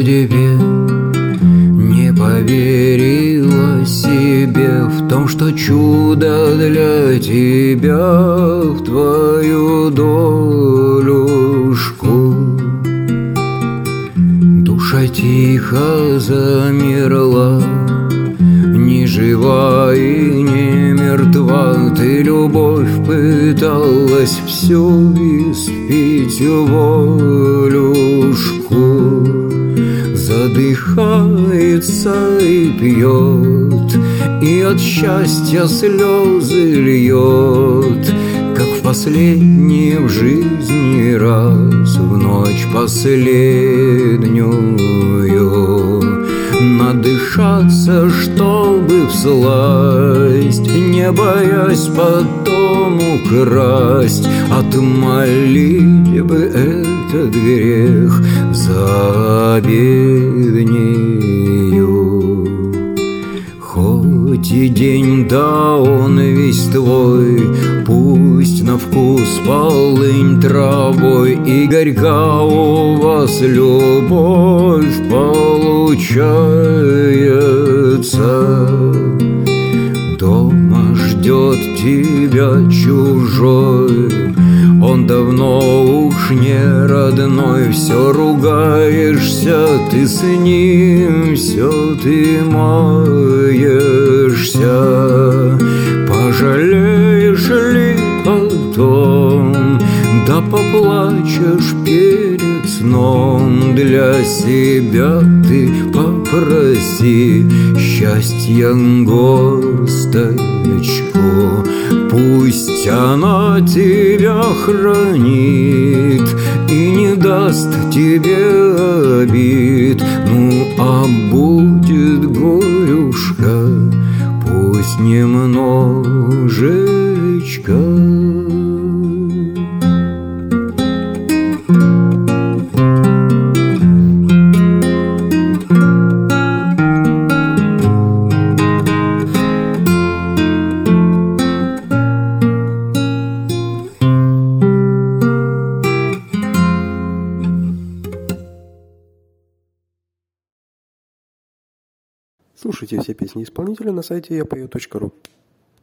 судьбе, не поверила себе в том, что чудо для тебя в твою долюшку. Душа тихо замерла, ни жива и не мертва. Ты, любовь, пыталась всю испить волюшку. Задыхается и пьет, и от счастья слезы льет, как в последний в жизни раз, в ночь последнюю. Надышаться, чтобы всласть, не боясь потом украсть, отмолить бы этот грех за обеднею. Хоть и день, да он весь твой, пусть на вкус полынь травой, и горька у вас любовь получается. Дома ждет тебя чужой, он давно уж не родной. Все ругаешься ты с ним, все ты маешься. Пожалеешь ли потом, да поплачешь перед сном. Для себя ты попроси счастья горсточку, пусть она тебя хранит и не даст тебе обид. Ну, а будет горюшка, пусть немножечко. Слушайте все песни исполнителя на сайте yapою.ru.